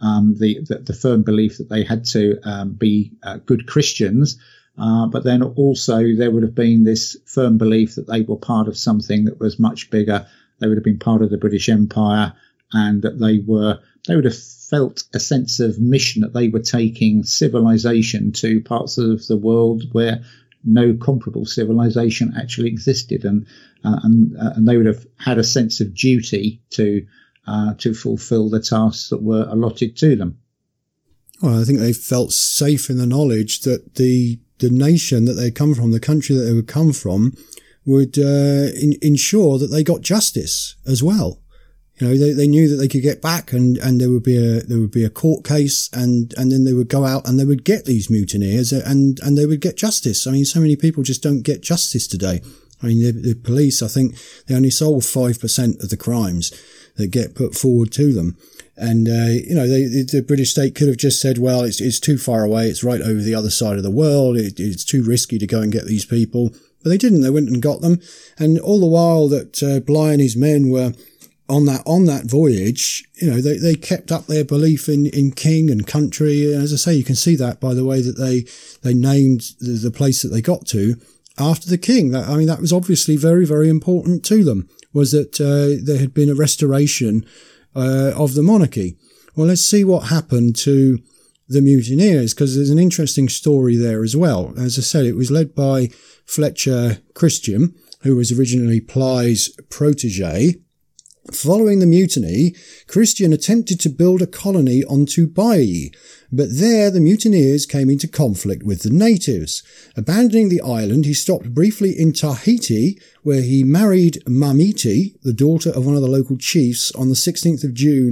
the firm belief that they had to be good Christians. But then also there would have been this firm belief that they were part of something that was much bigger. They would have been part of the British Empire, and that they would have felt a sense of mission, that they were taking civilization to parts of the world where no comparable civilization actually existed, and they would have had a sense of duty to fulfill the tasks that were allotted to them. Well, I think they felt safe in the knowledge that the nation that they come from, the country that they would come from, would ensure that they got justice as well. They knew that they could get back, and there would be a court case, and then they would go out and they would get these mutineers, and they would get justice. I mean, so many people just don't get justice today. I mean, the police, I think they only solve 5% of the crimes that get put forward to them. And, the British state could have just said, well, it's too far away. It's right over the other side of the world. It's too risky to go and get these people. But they didn't. They went and got them. And all the while that Bligh and his men were on that voyage, they kept up their belief in king and country. And as I say, you can see that by the way that they named the place that they got to after the king. That was obviously very, very important to them, was that there had been a restoration of the monarchy. Well, let's see what happened to the mutineers, because there's an interesting story there as well. As I said, it was led by Fletcher Christian, who was originally Bligh's protege. Following the mutiny, Christian attempted to build a colony on Tubai, but there the mutineers came into conflict with the natives. Abandoning the island, he stopped briefly in Tahiti, where he married Mamiti, the daughter of one of the local chiefs, on the 16th of June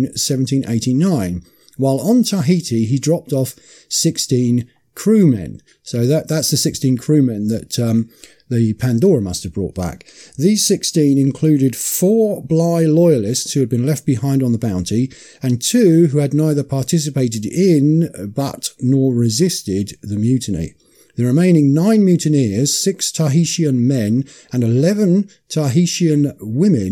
1789. While on Tahiti, he dropped off 16 crewmen. So that's the 16 crewmen that the Pandora must have brought back. These 16 included 4 Bligh loyalists who had been left behind on the Bounty, and 2 who had neither participated in but nor resisted the mutiny. The remaining 9 mutineers, 6 Tahitian men and 11 Tahitian women,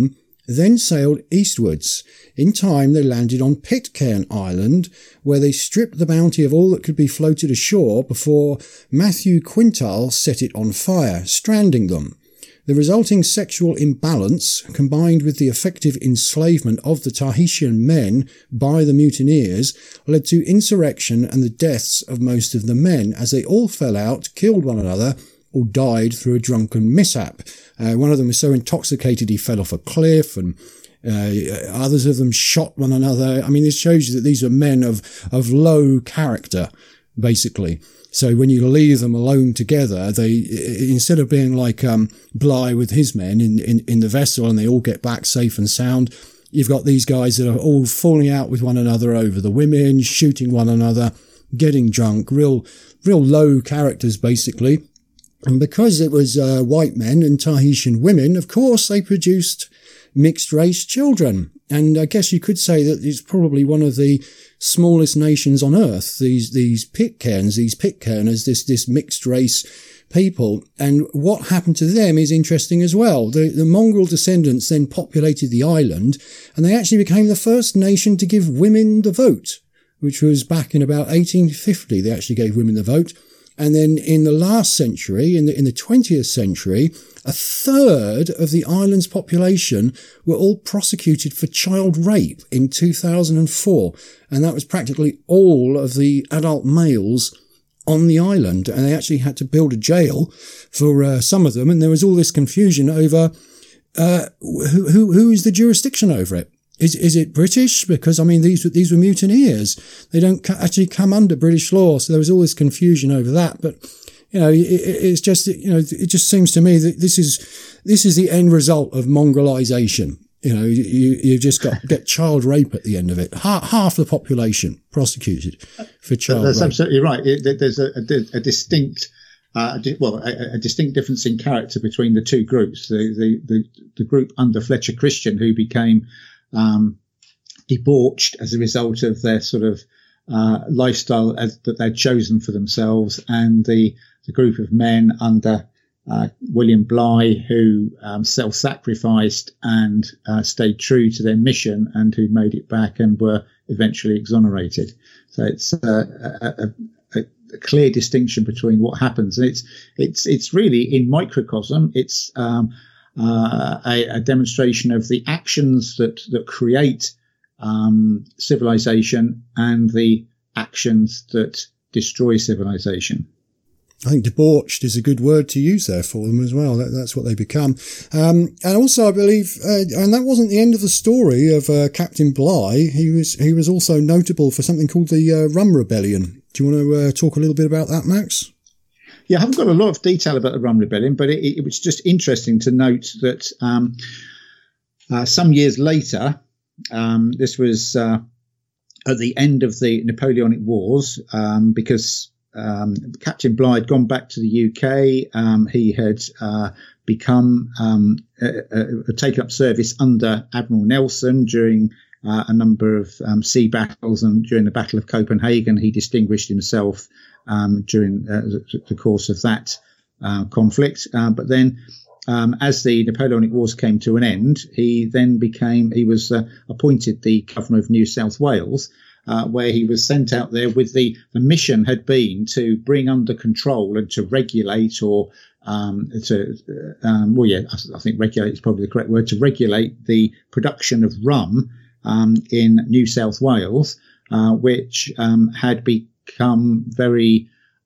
then sailed eastwards. In time, they landed on Pitcairn Island, where they stripped the Bounty of all that could be floated ashore before Matthew Quintal set it on fire, stranding them. The resulting sexual imbalance, combined with the effective enslavement of the Tahitian men by the mutineers, led to insurrection and the deaths of most of the men, as they all fell out, killed one another, or died through a drunken mishap. One of them was so intoxicated he fell off a cliff, and others of them shot one another. I mean, this shows you that these were men of low character, basically. So when you leave them alone together, they, instead of being like Bligh with his men in the vessel and they all get back safe and sound, you've got these guys that are all falling out with one another over the women, shooting one another, getting drunk, real low characters, basically. And because it was white men and Tahitian women, of course, they produced mixed-race children. And I guess you could say that it's probably one of the smallest nations on earth, these Pitcairners, this mixed-race people. And what happened to them is interesting as well. The mongrel descendants then populated the island, and they actually became the first nation to give women the vote, which was back in about 1850. They actually gave women the vote. And then in the last century, in the 20th century, a third of the island's population were all prosecuted for child rape in 2004. And that was practically all of the adult males on the island. And they actually had to build a jail for some of them. And there was all this confusion over who is the jurisdiction over it. Is it British? Because, I mean, these were mutineers. They don't actually come under British law. So there was all this confusion over that. But, you know, it's just, you know, it just seems to me that this is the end result of mongrelization. You know, you just get child rape at the end of it. Half the population prosecuted for child rape. That's absolutely right. There's a distinct, a distinct difference in character between the two groups. The group under Fletcher Christian, who became debauched as a result of their sort of lifestyle that they'd chosen for themselves, and the group of men under William Bligh, who self-sacrificed and stayed true to their mission, and who made it back and were eventually exonerated. So it's a clear distinction between what happens, and it's really in microcosm. It's a demonstration of the actions that create civilization and the actions that destroy civilization. I think debauched is a good word to use there for them as well. That's what they become. And also, I believe, and that wasn't the end of the story of Captain Bligh. He was also notable for something called the Rum Rebellion. Do you want to talk a little bit about that, Max? Yeah, I haven't got a lot of detail about the Rum Rebellion, but it was just interesting to note that some years later, this was at the end of the Napoleonic Wars, because Captain Bligh had gone back to the UK. He had taken up service under Admiral Nelson during a number of sea battles, and during the Battle of Copenhagen, he distinguished himself during the course of that conflict. But then, as the Napoleonic Wars came to an end, he was appointed the Governor of New South Wales, where he was sent out there with the mission had been to bring under control and to regulate, or I think regulate is probably the correct word, to regulate the production of rum in New South Wales, which had become very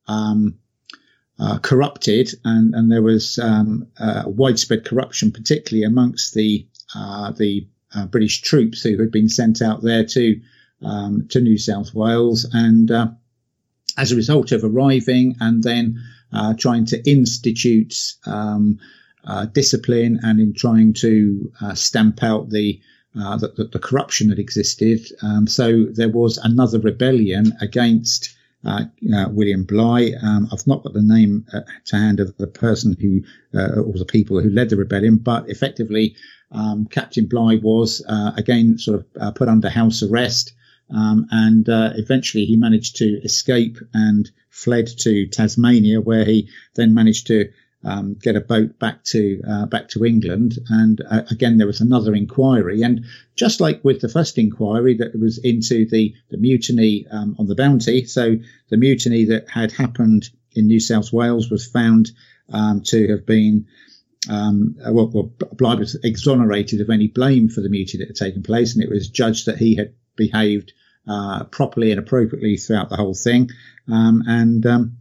corrupted, and there was widespread corruption, particularly amongst the British troops who had been sent out there to New South Wales, and as a result of arriving and then trying to institute discipline, and in trying to stamp out the corruption that existed, so there was another rebellion against William Bligh. I've not got the name to hand of the person who or the people who led the rebellion, but effectively Captain Bligh was again sort of put under house arrest, and eventually he managed to escape and fled to Tasmania, where he then managed to get a boat back to England. And again, there was another inquiry. And just like with the first inquiry that was into the mutiny on the Bounty, so the mutiny that had happened in New South Wales was found to have been Bligh was exonerated of any blame for the mutiny that had taken place, and it was judged that he had behaved properly and appropriately throughout the whole thing. And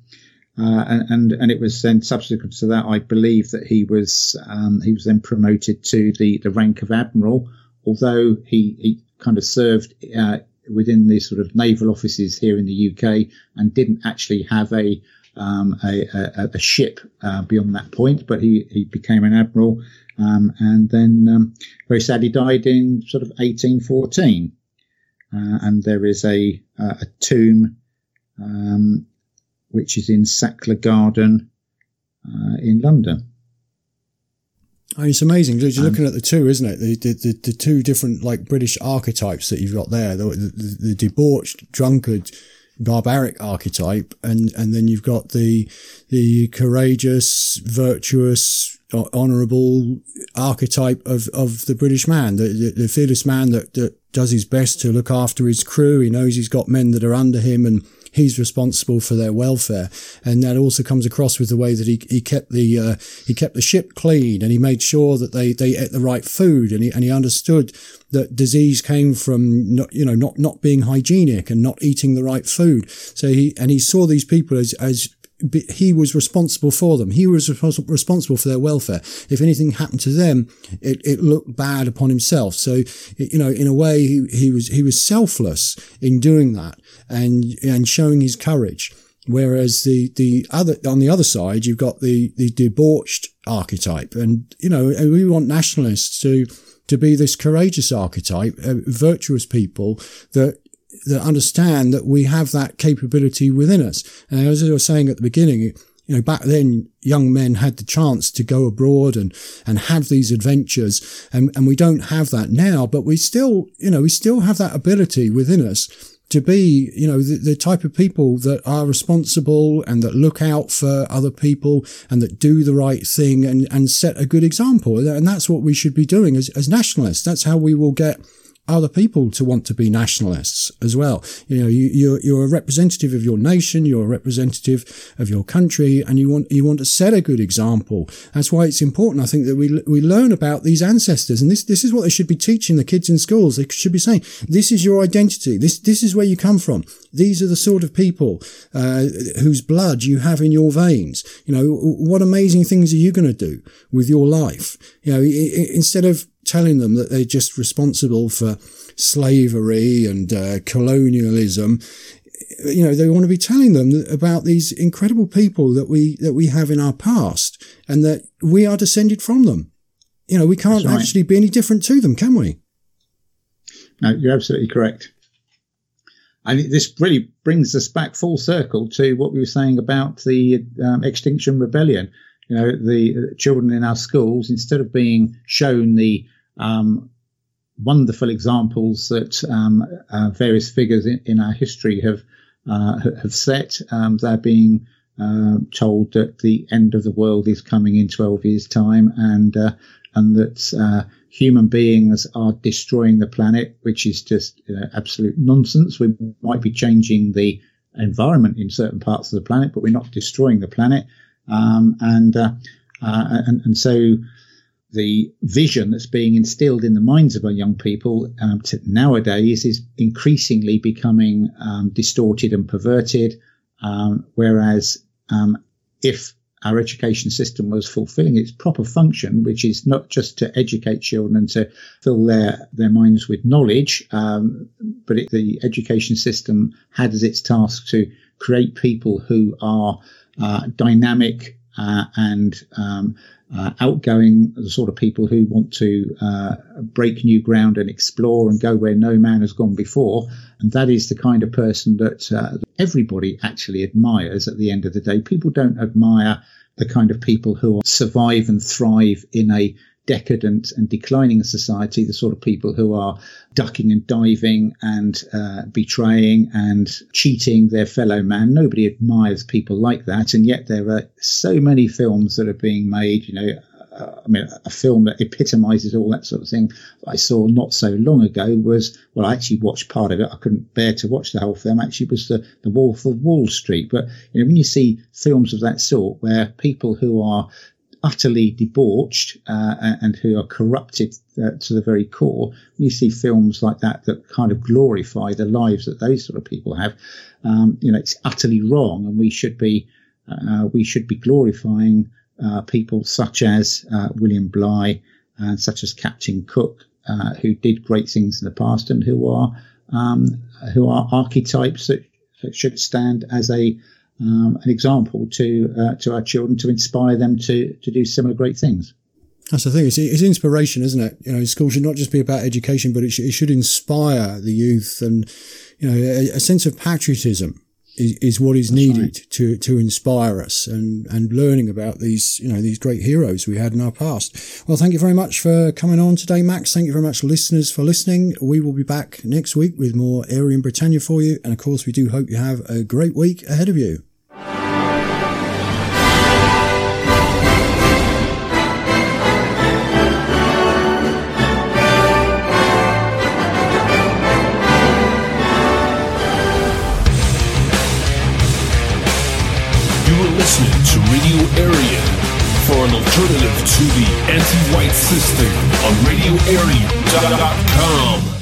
it was then subsequent to that, I believe, that he was then promoted to the rank of admiral, although he kind of served within the sort of naval offices here in the UK and didn't actually have a ship beyond that point, but he became an admiral, and then very sadly died in sort of 1814. And there is a tomb which is in Sackler Garden in London. Oh, it's amazing. You're looking at the two, isn't it? The two different like British archetypes that you've got there. The debauched, drunkard, barbaric archetype, and then you've got the courageous, virtuous, honourable archetype of the British man, the fearless man that does his best to look after his crew. He knows he's got men that are under him, and he's responsible for their welfare. And that also comes across with the way that he kept the ship clean, and he made sure that they ate the right food, and he understood that disease came from not being hygienic and not eating the right food. So he saw these people as he was responsible for them. He was responsible for their welfare. If anything happened to them, it looked bad upon himself. So, in a way, he was selfless in doing that and showing his courage. Whereas on the other side, you've got the debauched archetype. And, we want nationalists to be this courageous archetype, virtuous people that understand that we have that capability within us. And as I was saying at the beginning, back then young men had the chance to go abroad and have these adventures, and we don't have that now, but we still have that ability within us to be, the type of people that are responsible and that look out for other people and that do the right thing and set a good example. And that's what we should be doing as nationalists. That's how we will get other people to want to be nationalists as well. You're a representative of your nation, you're a representative of your country, and you want to set a good example. That's why it's important, I think, that we learn about these ancestors, and this is what they should be teaching the kids in schools. They should be saying, this is your identity, this is where you come from. These are the sort of people whose blood you have in your veins. What amazing things are you going to do with your life? Instead of telling them that they're just responsible for slavery and colonialism, they want to be telling them about these incredible people that we have in our past, and that we are descended from them. We can't actually be any different to them, can we? No, you're absolutely correct. And this really brings us back full circle to what we were saying about the Extinction Rebellion. The children in our schools, instead of being shown the wonderful examples that various figures in our history have set, they're being told that the end of the world is coming in 12 years' time, and that human beings are destroying the planet, which is just absolute nonsense. We might be changing the environment in certain parts of the planet, but we're not destroying the planet. And so the vision that's being instilled in the minds of our young people nowadays is increasingly becoming distorted and perverted. Whereas if our education system was fulfilling its proper function, which is not just to educate children and to fill their minds with knowledge, but the education system had as its task to create people who are dynamic and outgoing, the sort of people who want to break new ground and explore and go where no man has gone before. And that is the kind of person that everybody actually admires at the end of the day. People don't admire the kind of people who survive and thrive in a decadent and declining society, the sort of people who are ducking and diving and betraying and cheating their fellow man. Nobody admires people like that, and yet there are so many films that are being made, a film that epitomizes all that sort of thing I saw not so long ago was, well, I actually watched part of it. I couldn't bear to watch the whole film. Actually, was the Wolf of Wall Street. But when you see films of that sort where people who are utterly debauched and who are corrupted to the very core, when you see films like that kind of glorify the lives that those sort of people have, it's utterly wrong, and we should be glorifying people such as William Bligh and such as Captain Cook, who did great things in the past and who are archetypes that should stand as an example to our children, to inspire them to do similar great things. That's the thing. It's inspiration, isn't it? School should not just be about education, but it should inspire the youth, and a sense of patriotism is what is needed to inspire us, and learning about these great heroes we had in our past. Well, thank you very much for coming on today, Max. Thank you very much, listeners, for listening. We will be back next week with more Aryan Britannia for you. And of course, we do hope you have a great week ahead of you. Listening to Radio Aryan for an alternative to the anti-white system on RadioAryan.com.